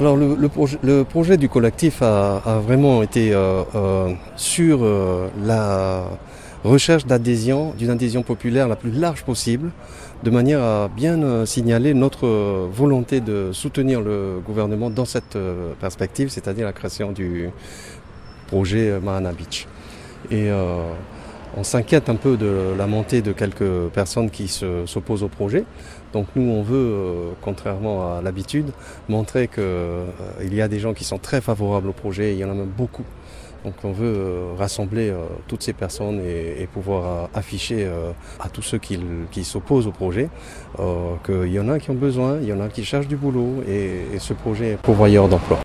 Alors le projet du collectif a vraiment été sur la recherche d'une adhésion populaire la plus large possible, de manière à bien signaler notre volonté de soutenir le gouvernement dans cette perspective, c'est-à-dire la création du projet Mahana Beach. Et on s'inquiète un peu de la montée de quelques personnes qui s'opposent au projet. Donc nous, on veut, contrairement à l'habitude, montrer qu'il y a des gens qui sont très favorables au projet, il y en a même beaucoup. Donc on veut rassembler toutes ces personnes et pouvoir afficher à tous ceux qui s'opposent au projet qu'il y en a qui ont besoin, il y en a qui cherchent du boulot et ce projet est pourvoyeur d'emploi.